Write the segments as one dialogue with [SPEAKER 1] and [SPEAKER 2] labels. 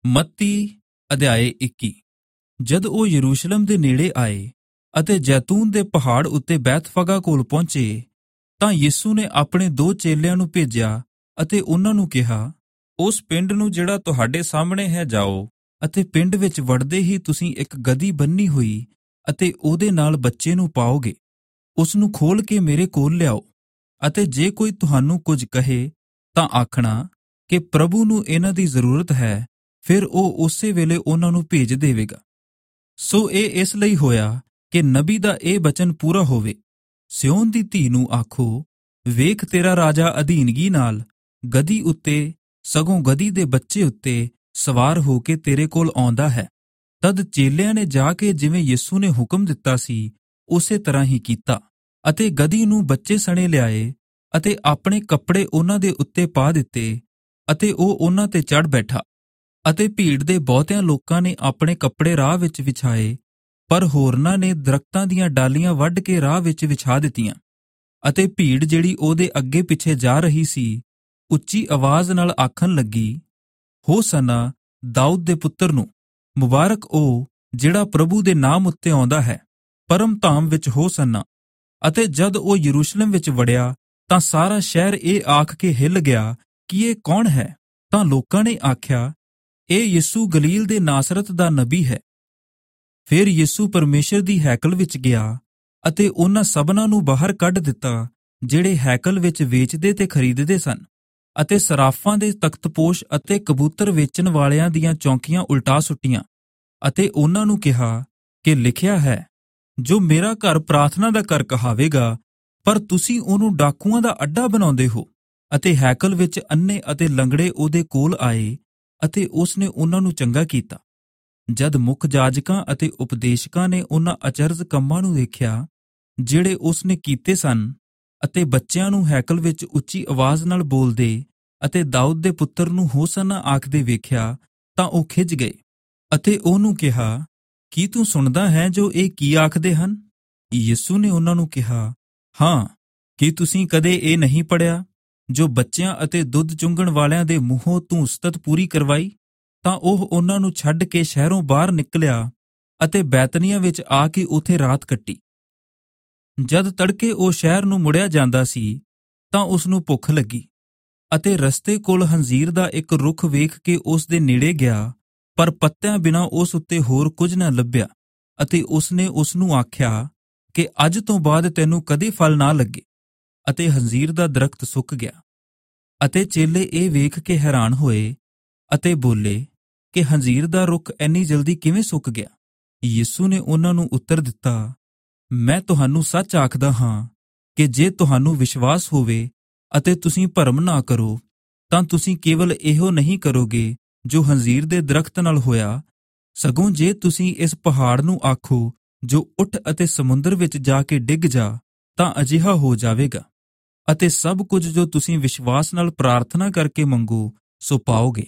[SPEAKER 1] ਮੱਤੀ ਅਧਿਆਏ 21। ਜਦ ਉਹ ਯਰੂਸ਼ਲਮ ਦੇ ਨੇੜੇ ਆਏ ਅਤੇ ਜੈਤੂਨ ਦੇ ਪਹਾੜ ਉੱਤੇ ਬੈਤਫਗਾ ਕੋਲ ਪਹੁੰਚੇ, ਤਾਂ ਯਿਸੂ ਨੇ ਆਪਣੇ 2 ਚੇਲਿਆਂ ਨੂੰ ਭੇਜਿਆ ਅਤੇ ਉਹਨਾਂ ਨੂੰ ਕਿਹਾ, ਉਸ ਪਿੰਡ ਨੂੰ ਜਿਹੜਾ ਤੁਹਾਡੇ ਸਾਹਮਣੇ ਹੈ ਜਾਓ, ਅਤੇ ਪਿੰਡ ਵਿੱਚ ਵੜਦੇ ਹੀ ਤੁਸੀਂ ਇੱਕ ਗਧੀ ਬੰਨ੍ਹੀ ਹੋਈ ਅਤੇ ਉਹਦੇ ਨਾਲ ਬੱਚੇ ਨੂੰ ਪਾਓਗੇ। ਉਸ ਨੂੰ ਖੋਲ ਕੇ ਮੇਰੇ ਕੋਲ ਲਿਆਓ, ਅਤੇ ਜੇ ਕੋਈ ਤੁਹਾਨੂੰ ਕੁਝ ਕਹੇ ਤਾਂ ਆਖਣਾ ਕਿ ਪ੍ਰਭੂ ਨੂੰ ਇਹਨਾਂ ਦੀ ਜ਼ਰੂਰਤ ਹੈ, ਫਿਰ ਉਹ ਉਸੇ ਵੇਲੇ ਉਹਨਾਂ ਨੂੰ ਭੇਜ ਦੇਵੇਗਾ। ਸੋ ਇਹ ਇਸ ਲਈ ਹੋਇਆ ਕਿ ਨਬੀ ਦਾ ਇਹ ਬਚਨ ਪੂਰਾ ਹੋਵੇ, ਸਿਯੋਨ ਦੀ ਧੀ ਨੂੰ ਆਖੋ, ਵੇਖ ਤੇਰਾ ਰਾਜਾ ਅਧੀਨਗੀ ਨਾਲ ਗਧੀ ਉੱਤੇ, ਸਗੋਂ ਗਧੀ ਦੇ ਬੱਚੇ ਉੱਤੇ ਸਵਾਰ ਹੋ ਕੇ ਤੇਰੇ ਕੋਲ ਆਉਂਦਾ ਹੈ। ਤਦ ਚੇਲਿਆਂ ਨੇ ਜਾ ਕੇ ਜਿਵੇਂ ਯਿਸੂ ਨੇ ਹੁਕਮ ਦਿੱਤਾ ਸੀ ਉਸੇ ਤਰ੍ਹਾਂ ਹੀ ਕੀਤਾ, ਅਤੇ ਗਧੀ ਨੂੰ ਬੱਚੇ ਸਣੇ ਲਿਆਏ ਅਤੇ ਆਪਣੇ ਕੱਪੜੇ ਉਹਨਾਂ ਦੇ ਉੱਤੇ ਪਾ ਦਿੱਤੇ, ਅਤੇ ਉਹ ਉਹਨਾਂ ਤੇ ਚੜ੍ਹ ਬੈਠਾ। ਅਤੇ ਭੀੜ ਦੇ ਬਹੁਤਿਆਂ ਲੋਕਾਂ ਨੇ ਆਪਣੇ ਕੱਪੜੇ ਰਾਹ ਵਿੱਚ ਵਿਛਾਏ, ਪਰ ਹੋਰਨਾਂ ਨੇ ਦਰਖਤਾਂ ਦੀਆਂ ਡਾਲੀਆਂ ਵੱਢ ਕੇ ਰਾਹ ਵਿੱਚ ਵਿਛਾ ਦਿੱਤੀਆਂ। ਅਤੇ ਭੀੜ ਜਿਹੜੀ ਉਹਦੇ ਅੱਗੇ ਪਿੱਛੇ ਜਾ ਰਹੀ ਸੀ, ਉੱਚੀ ਆਵਾਜ਼ ਨਾਲ ਆਖਣ ਲੱਗੀ, ਹੋਸੰਨਾ ਦਾਊਦ ਦੇ ਪੁੱਤਰ ਨੂੰ, ਮੁਬਾਰਕ ਉਹ ਜਿਹੜਾ ਪ੍ਰਭੂ ਦੇ ਨਾਮ ਉੱਤੇ ਆਉਂਦਾ ਹੈ, ਪਰਮ ਧਾਮ ਵਿੱਚ ਹੋਸੰਨਾ। ਅਤੇ ਜਦ ਉਹ ਯਰੂਸ਼ਲਮ ਵਿੱਚ ਵੜਿਆ ਤਾਂ ਸਾਰਾ ਸ਼ਹਿਰ ਇਹ ਆਖ ਕੇ ਹਿੱਲ ਗਿਆ ਕਿ ਇਹ ਕੌਣ ਹੈ? ਤਾਂ ਲੋਕਾਂ ਨੇ ਆਖਿਆ, ਇਹ ਯਿਸੂ ਗਲੀਲ ਦੇ ਨਾਸਰਤ ਦਾ ਨਬੀ ਹੈ। ਫਿਰ ਯਿਸੂ ਪਰਮੇਸ਼ਰ ਦੀ ਹੈਕਲ ਵਿੱਚ ਗਿਆ ਅਤੇ ਉਹਨਾਂ ਸਭਨਾਂ ਨੂੰ ਬਾਹਰ ਕੱਢ ਦਿੱਤਾ ਜਿਹੜੇ ਹੈਕਲ ਵਿੱਚ ਵੇਚਦੇ ਤੇ ਖਰੀਦਦੇ ਸਨ, ਅਤੇ ਸਰਾਫਾਂ ਦੇ ਤਖਤਪੋਸ਼ ਅਤੇ ਕਬੂਤਰ ਵੇਚਣ ਵਾਲਿਆਂ ਦੀਆਂ ਚੌਂਕੀਆਂ ਉਲਟਾ ਸੁੱਟੀਆਂ, ਅਤੇ ਉਹਨਾਂ ਨੂੰ ਕਿਹਾ ਕਿ ਲਿਖਿਆ ਹੈ, ਜੋ ਮੇਰਾ ਘਰ ਪ੍ਰਾਰਥਨਾ ਦਾ ਘਰ ਕਹਾਵੇਗਾ, ਪਰ ਤੁਸੀਂ ਉਹਨੂੰ ਡਾਕੂਆਂ ਦਾ ਅੱਡਾ ਬਣਾਉਂਦੇ ਹੋ। ਅਤੇ ਹੈਕਲ ਵਿੱਚ ਅੰਨੇ ਅਤੇ ਲੰਗੜੇ ਉਹਦੇ ਕੋਲ ਆਏ ਅਤੇ ਉਸ ਨੇ ਉਹਨਾਂ ਨੂੰ ਚੰਗਾ ਕੀਤਾ। ਜਦ ਮੁੱਖ ਜਾਜਕਾਂ ਅਤੇ ਉਪਦੇਸ਼ਕਾਂ ਨੇ ਉਹਨਾਂ ਅਚਰਜ ਕੰਮਾਂ ਨੂੰ ਵੇਖਿਆ ਜਿਹੜੇ ਉਸ ਨੇ ਕੀਤੇ ਸਨ, ਅਤੇ ਬੱਚਿਆਂ ਨੂੰ ਹੈਕਲ ਵਿੱਚ ਉੱਚੀ ਆਵਾਜ਼ ਨਾਲ ਬੋਲਦੇ ਅਤੇ ਦਾਊਦ ਦੇ ਪੁੱਤਰ ਨੂੰ ਹੋਸੰਨਾ ਆਖਦੇ ਵੇਖਿਆ, ਤਾਂ ਉਹ ਖਿਝ ਗਏ ਅਤੇ ਉਹਨੂੰ ਕਿਹਾ, ਕੀ ਤੂੰ ਸੁਣਦਾ ਹੈ ਜੋ ਇਹ ਕੀ ਆਖਦੇ ਹਨ? ਯਿਸੂ ਨੇ ਉਹਨਾਂ ਨੂੰ ਕਿਹਾ, ਹਾਂ, ਕੀ ਤੁਸੀਂ ਕਦੇ ਇਹ ਨਹੀਂ ਪੜ੍ਹਿਆ, ਜੋ ਬੱਚਿਆਂ ਅਤੇ ਦੁੱਧ ਚੁੰਘਣ ਵਾਲਿਆਂ ਦੇ ਮੂੰਹੋਂ ਤੂੰ ਉਸਤਤ ਪੂਰੀ ਕਰਵਾਈ? ਤਾਂ ਉਹ ਉਹਨਾਂ ਨੂੰ ਛੱਡ ਕੇ ਸ਼ਹਿਰੋਂ ਬਾਹਰ ਨਿਕਲਿਆ ਅਤੇ ਬੈਤਨੀਆਂ ਵਿੱਚ ਆ ਕੇ ਉੱਥੇ ਰਾਤ ਕੱਟੀ। ਜਦ ਤੜਕੇ ਉਹ ਸ਼ਹਿਰ ਨੂੰ ਮੁੜਿਆ ਜਾਂਦਾ ਸੀ, ਤਾਂ ਉਸ ਨੂੰ ਭੁੱਖ ਲੱਗੀ, ਅਤੇ ਰਸਤੇ ਕੋਲ ਹੰਜ਼ੀਰ ਦਾ ਇੱਕ ਰੁੱਖ ਵੇਖ ਕੇ ਉਸ ਦੇ ਨੇੜੇ ਗਿਆ, ਪਰ ਪੱਤਿਆਂ ਬਿਨਾਂ ਉਸ ਉੱਤੇ ਹੋਰ ਕੁਝ ਨਾ ਲੱਭਿਆ, ਅਤੇ ਉਸ ਨੇ ਉਸ ਨੂੰ ਆਖਿਆ ਕਿ ਅੱਜ ਤੋਂ ਬਾਅਦ ਤੈਨੂੰ ਕਦੇ ਫਲ ਨਾ ਲੱਗੇ। ਅਤੇ ਹੰਜ਼ੀਰ ਦਾ ਦਰਖਤ ਸੁੱਕ ਗਿਆ। ਅਤੇ ਚੇਲੇ ਇਹ ਵੇਖ ਕੇ ਹੈਰਾਨ ਹੋਏ ਅਤੇ ਬੋਲੇ ਕਿ ਹੰਜ਼ੀਰ ਦਾ ਰੁੱਖ ਇੰਨੀ ਜਲਦੀ ਕਿਵੇਂ ਸੁੱਕ ਗਿਆ? ਯਿਸੂ ਨੇ ਉਹਨਾਂ ਨੂੰ ਉੱਤਰ ਦਿੱਤਾ, ਮੈਂ ਤੁਹਾਨੂੰ ਸੱਚ ਆਖਦਾ ਹਾਂ ਕਿ ਜੇ ਤੁਹਾਨੂੰ ਵਿਸ਼ਵਾਸ ਹੋਵੇ ਅਤੇ ਤੁਸੀਂ ਭਰਮ ਨਾ ਕਰੋ, ਤਾਂ ਤੁਸੀਂ ਕੇਵਲ ਇਹੋ ਨਹੀਂ ਕਰੋਗੇ ਜੋ ਹੰਜ਼ੀਰ ਦੇ ਦਰਖਤ ਨਾਲ ਹੋਇਆ, ਸਗੋਂ ਜੇ ਤੁਸੀਂ ਇਸ ਪਹਾੜ ਨੂੰ ਆਖੋ ਜੋ ਉੱਠ ਅਤੇ ਸਮੁੰਦਰ ਵਿੱਚ ਜਾ ਕੇ ਡਿੱਗ ਜਾ, ਤਾਂ ਅਜਿਹਾ ਹੋ ਜਾਵੇਗਾ। ਅਤੇ ਸਭ ਕੁਝ ਜੋ ਤੁਸੀਂ ਵਿਸ਼ਵਾਸ ਨਾਲ ਪ੍ਰਾਰਥਨਾ ਕਰਕੇ ਮੰਗੋ, ਸੋ ਪਾਓਗੇ।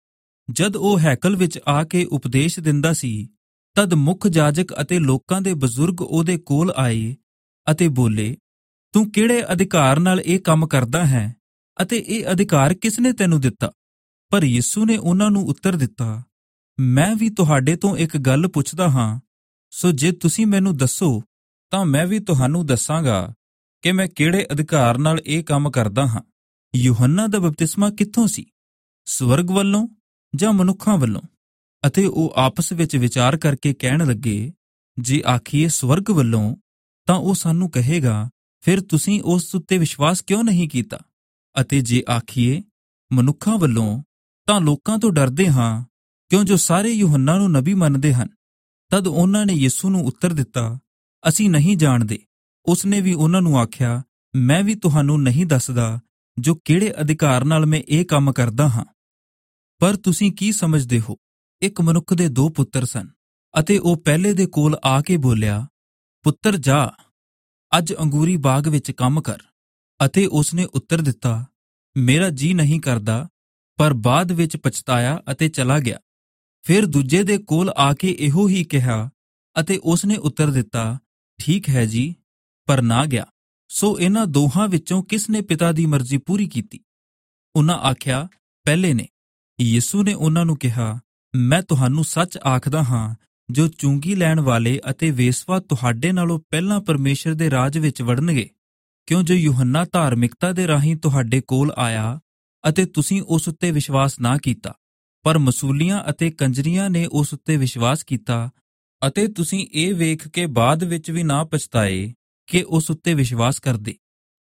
[SPEAKER 1] ਜਦ ਉਹ ਹੈਕਲ ਵਿੱਚ ਆ ਕੇ ਉਪਦੇਸ਼ ਦਿੰਦਾ ਸੀ, ਤਦ ਮੁੱਖ ਜਾਜਕ ਅਤੇ ਲੋਕਾਂ ਦੇ ਬਜ਼ੁਰਗ ਉਹਦੇ ਕੋਲ ਆਏ ਅਤੇ ਬੋਲੇ, ਤੂੰ ਕਿਹੜੇ ਅਧਿਕਾਰ ਨਾਲ ਇਹ ਕੰਮ ਕਰਦਾ ਹੈ, ਅਤੇ ਇਹ ਅਧਿਕਾਰ ਕਿਸ ਨੇ ਤੈਨੂੰ ਦਿੱਤਾ? ਪਰ ਯਿਸੂ ਨੇ ਉਹਨਾਂ ਨੂੰ ਉੱਤਰ ਦਿੱਤਾ, ਮੈਂ ਵੀ ਤੁਹਾਡੇ ਤੋਂ ਇੱਕ ਗੱਲ ਪੁੱਛਦਾ ਹਾਂ, ਸੋ ਜੇ ਤੁਸੀਂ ਮੈਨੂੰ ਦੱਸੋ ਤਾਂ ਮੈਂ ਵੀ ਤੁਹਾਨੂੰ ਦੱਸਾਂਗਾ ਕਿ ਮੈਂ ਕਿਹੜੇ ਅਧਿਕਾਰ ਨਾਲ ਇਹ ਕੰਮ ਕਰਦਾ ਹਾਂ। ਯੂਹੰਨਾ ਦਾ ਬਪਤਿਸਮਾ ਕਿੱਥੋਂ ਸੀ, ਸਵਰਗ ਵੱਲੋਂ ਜਾਂ ਮਨੁੱਖਾਂ ਵੱਲੋਂ? ਅਤੇ ਉਹ ਆਪਸ ਵਿੱਚ ਵਿਚਾਰ ਕਰਕੇ ਕਹਿਣ ਲੱਗੇ, ਜੇ ਆਖੀਏ ਸਵਰਗ ਵੱਲੋਂ, ਤਾਂ ਉਹ ਸਾਨੂੰ ਕਹੇਗਾ, ਫਿਰ ਤੁਸੀਂ ਉਸ ਉੱਤੇ ਵਿਸ਼ਵਾਸ ਕਿਉਂ ਨਹੀਂ ਕੀਤਾ? ਅਤੇ ਜੇ ਆਖੀਏ ਮਨੁੱਖਾਂ ਵੱਲੋਂ, ਤਾਂ ਲੋਕਾਂ ਤੋਂ ਡਰਦੇ ਹਾਂ, ਕਿਉਂ ਜੋ ਸਾਰੇ ਯੂਹੰਨਾ ਨੂੰ ਨਬੀ ਮੰਨਦੇ ਹਨ। ਤਦ ਉਹਨਾਂ ਨੇ ਯਿਸੂ ਨੂੰ ਉੱਤਰ ਦਿੱਤਾ, ਅਸੀਂ ਨਹੀਂ ਜਾਣਦੇ। ਉਸ ਨੇ ਵੀ ਉਹਨਾਂ ਨੂੰ ਆਖਿਆ, ਮੈਂ ਵੀ ਤੁਹਾਨੂੰ ਨਹੀਂ ਦੱਸਦਾ ਜੋ ਕਿਹੜੇ ਅਧਿਕਾਰ ਨਾਲ ਮੈਂ ਇਹ ਕੰਮ ਕਰਦਾ ਹਾਂ। ਪਰ ਤੁਸੀਂ ਕੀ ਸਮਝਦੇ ਹੋ? ਇੱਕ ਮਨੁੱਖ ਦੇ 2 ਪੁੱਤਰ ਸਨ, ਅਤੇ ਉਹ ਪਹਿਲੇ ਦੇ ਕੋਲ ਆ ਕੇ ਬੋਲਿਆ, ਪੁੱਤਰ ਜਾ, ਅੱਜ ਅੰਗੂਰੀ ਬਾਗ ਵਿੱਚ ਕੰਮ ਕਰ। ਅਤੇ ਉਸ ਨੇ ਉੱਤਰ ਦਿੱਤਾ, ਮੇਰਾ ਜੀ ਨਹੀਂ ਕਰਦਾ, ਪਰ ਬਾਅਦ ਵਿੱਚ ਪਛਤਾਇਆ ਅਤੇ ਚਲਾ ਗਿਆ। ਫਿਰ ਦੂਜੇ ਦੇ ਕੋਲ ਆ ਕੇ ਇਹੋ ਹੀ ਕਿਹਾ, ਅਤੇ ਉਸ ਨੇ ਉੱਤਰ ਦਿੱਤਾ, ਠੀਕ ਹੈ ਜੀ, ਪਰ ਨਾ ਗਿਆ। ਸੋ ਇਹਨਾਂ ਦੋਹਾਂ ਵਿੱਚੋਂ ਕਿਸ ਨੇ ਪਿਤਾ ਦੀ ਮਰਜ਼ੀ ਪੂਰੀ ਕੀਤੀ? ਉਹਨਾਂ ਆਖਿਆ, ਪਹਿਲੇ ਨੇ। ਯਿਸੂ ਨੇ ਉਹਨਾਂ ਨੂੰ ਕਿਹਾ, ਮੈਂ ਤੁਹਾਨੂੰ ਸੱਚ ਆਖਦਾ ਹਾਂ, ਜੋ ਚੁੰਗੀ ਲੈਣ ਵਾਲੇ ਅਤੇ ਵੇਸਵਾ ਤੁਹਾਡੇ ਨਾਲੋਂ ਪਹਿਲਾਂ ਪਰਮੇਸ਼ਰ ਦੇ ਰਾਜ ਵਿੱਚ ਵੜਨਗੇ। ਕਿਉਂ ਜੋ ਯੂਹੰਨਾ ਧਾਰਮਿਕਤਾ ਦੇ ਰਾਹੀਂ ਤੁਹਾਡੇ ਕੋਲ ਆਇਆ ਅਤੇ ਤੁਸੀਂ ਉਸ ਉੱਤੇ ਵਿਸ਼ਵਾਸ ਨਾ ਕੀਤਾ, ਪਰ ਮਸੂਲੀਆਂ ਅਤੇ ਕੰਜਰੀਆਂ ਨੇ ਉਸ ਉੱਤੇ ਵਿਸ਼ਵਾਸ ਕੀਤਾ, ਅਤੇ ਤੁਸੀਂ ਇਹ ਵੇਖ ਕੇ ਬਾਅਦ ਵਿੱਚ ਵੀ ਨਾ ਪਛਤਾਏ ਕਿ ਉਸ ਉੱਤੇ ਵਿਸ਼ਵਾਸ ਕਰਦੇ।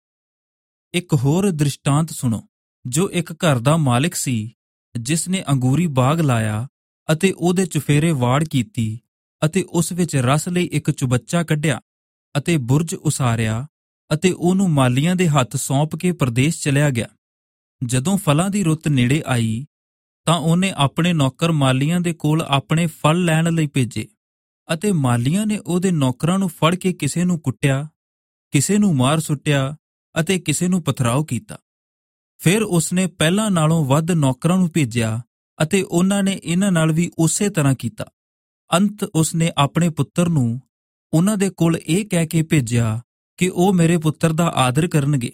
[SPEAKER 1] ਇੱਕ ਹੋਰ ਦ੍ਰਿਸ਼ਟਾਂਤ ਸੁਣੋ। ਜੋ ਇੱਕ ਘਰ ਦਾ ਮਾਲਿਕ ਸੀ, ਜਿਸ ਨੇ ਅੰਗੂਰੀ ਬਾਗ ਲਾਇਆ ਅਤੇ ਉਹਦੇ ਚੁਫੇਰੇ ਵਾੜ ਕੀਤੀ ਅਤੇ ਉਸ ਵਿੱਚ ਰਸ ਲਈ ਇੱਕ ਚੁਬੱਚਾ ਕੱਢਿਆ ਅਤੇ ਬੁਰਜ ਉਸਾਰਿਆ ਅਤੇ ਉਹਨੂੰ ਮਾਲੀਆਂ ਦੇ ਹੱਥ ਸੌਂਪ ਕੇ ਪਰਦੇਸ ਚਲਿਆ ਗਿਆ। ਜਦੋਂ ਫਲਾਂ ਦੀ ਰੁੱਤ ਨੇੜੇ ਆਈ ਤਾਂ ਉਹਨੇ ਆਪਣੇ ਨੌਕਰ ਮਾਲੀਆਂ ਦੇ ਕੋਲ ਆਪਣੇ ਫਲ ਲੈਣ ਲਈ ਭੇਜੇ, ਅਤੇ ਮਾਲੀਆਂ ਨੇ ਉਹਦੇ ਨੌਕਰਾਂ ਨੂੰ ਫੜ ਕੇ ਕਿਸੇ ਨੂੰ ਕੁੱਟਿਆ, ਕਿਸੇ ਨੂੰ ਮਾਰ ਸੁੱਟਿਆ ਅਤੇ ਕਿਸੇ ਨੂੰ ਪਥਰਾਓ ਕੀਤਾ। ਫਿਰ ਉਸਨੇ ਪਹਿਲਾਂ ਨਾਲੋਂ ਵੱਧ ਨੌਕਰਾਂ ਨੂੰ ਭੇਜਿਆ ਅਤੇ ਉਹਨਾਂ ਨੇ ਇਹਨਾਂ ਨਾਲ ਵੀ ਉਸੇ ਤਰ੍ਹਾਂ ਕੀਤਾ। ਅੰਤ ਉਸਨੇ ਆਪਣੇ ਪੁੱਤਰ ਨੂੰ ਉਹਨਾਂ ਦੇ ਕੋਲ ਇਹ ਕਹਿ ਕੇ ਭੇਜਿਆ ਕਿ ਉਹ ਮੇਰੇ ਪੁੱਤਰ ਦਾ ਆਦਰ ਕਰਨਗੇ।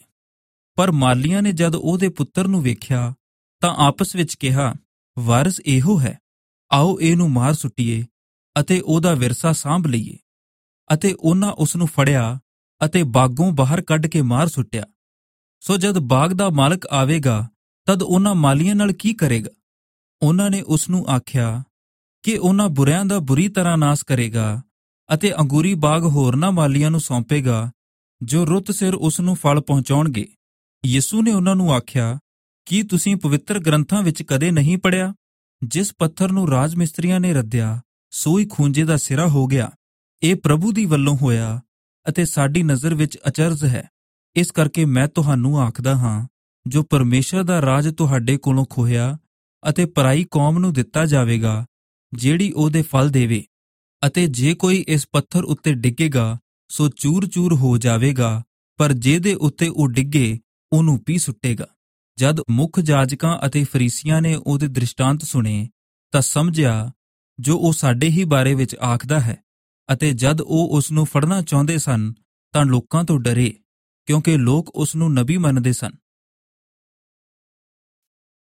[SPEAKER 1] ਪਰ ਮਾਲੀਆਂ ਨੇ ਜਦ ਉਹਦੇ ਪੁੱਤਰ ਨੂੰ ਵੇਖਿਆ ਤਾਂ ਆਪਸ ਵਿੱਚ ਕਿਹਾ, ਵਾਰਸ ਇਹੋ ਹੈ, ਆਓ ਇਹਨੂੰ ਮਾਰ ਸੁੱਟੀਏ ਅਤੇ ਉਹਦਾ ਵਿਰਸਾ ਸਾਂਭ ਲਈਏ। ਅਤੇ ਉਹਨਾਂ ਉਸ ਨੂੰ ਫੜਿਆ ਅਤੇ ਬਾਗੋਂ ਬਾਹਰ ਕੱਢ ਕੇ ਮਾਰ ਸੁੱਟਿਆ। ਸੋ ਜਦ ਬਾਗ ਦਾ ਮਾਲਕ ਆਵੇਗਾ ਤਦ ਉਹਨਾਂ ਮਾਲੀਆਂ ਨਾਲ ਕੀ ਕਰੇਗਾ? ਉਹਨਾਂ ਨੇ ਉਸ ਨੂੰ ਆਖਿਆ ਕਿ ਉਹਨਾਂ ਬੁਰਿਆਂ ਦਾ ਬੁਰੀ ਤਰ੍ਹਾਂ ਨਾਸ ਕਰੇਗਾ ਅਤੇ ਅੰਗੂਰੀ ਬਾਗ ਹੋਰਨਾਂ ਮਾਲੀਆਂ ਨੂੰ ਸੌਂਪੇਗਾ, ਜੋ ਰੁੱਤ ਸਿਰ ਉਸ ਨੂੰ ਫਲ ਪਹੁੰਚਾਉਣਗੇ। ਯਿਸੂ ਨੇ ਉਹਨਾਂ ਨੂੰ ਆਖਿਆ, ਕੀ ਤੁਸੀਂ ਪਵਿੱਤਰ ਗ੍ਰੰਥਾਂ ਵਿੱਚ ਕਦੇ ਨਹੀਂ ਪੜ੍ਹਿਆ, ਜਿਸ ਪੱਥਰ ਨੂੰ ਰਾਜ ਮਿਸਤਰੀਆਂ ਨੇ ਰੱਦਿਆ, ਸੋ ਹੀ ਖੂੰਜੇ ਦਾ ਸਿਰਾ ਹੋ ਗਿਆ। ਇਹ ਪ੍ਰਭੂ ਦੀ ਵੱਲੋਂ ਹੋਇਆ ਅਤੇ ਸਾਡੀ ਨਜ਼ਰ ਵਿੱਚ ਅਚਰਜ ਹੈ। ਇਸ ਕਰਕੇ ਮੈਂ ਤੁਹਾਨੂੰ ਆਖਦਾ ਹਾਂ, ਜੋ ਪਰਮੇਸ਼ਰ ਦਾ ਰਾਜ ਤੁਹਾਡੇ ਕੋਲੋਂ ਖੋਹਿਆ ਅਤੇ ਪਰਾਈ ਕੌਮ ਨੂੰ ਦਿੱਤਾ ਜਾਵੇਗਾ, ਜਿਹੜੀ ਉਹਦੇ ਫਲ ਦੇਵੇ। ਅਤੇ ਜੇ ਕੋਈ ਇਸ ਪੱਥਰ ਉੱਤੇ ਡਿੱਗੇਗਾ ਸੋ ਚੂਰ-ਚੂਰ ਹੋ ਜਾਵੇਗਾ, ਪਰ ਜਿਹਦੇ ਉੱਤੇ ਉਹ ਡਿੱਗੇ ਉਹਨੂੰ ਪੀ ਸੁੱਟੇਗਾ। ਜਦ ਮੁੱਖ ਜਾਜਕਾਂ ਅਤੇ ਫਰੀਸੀਆਂ ਨੇ ਉਹਦੇ ਦ੍ਰਿਸ਼ਟਾਂਤ ਸੁਣੇ ਤਾਂ ਸਮਝਿਆ ਜੋ ਉਹ ਸਾਡੇ ਹੀ ਬਾਰੇ ਵਿੱਚ ਆਖਦਾ ਹੈ, ਅਤੇ ਜਦ ਉਹ ਉਸ ਨੂੰ ਫੜਨਾ ਚਾਹੁੰਦੇ ਸਨ ਤਾਂ ਲੋਕਾਂ ਤੋਂ ਡਰੇ, ਕਿਉਂਕਿ ਲੋਕ ਉਸ ਨੂੰ ਨਬੀ ਮੰਨਦੇ ਸਨ।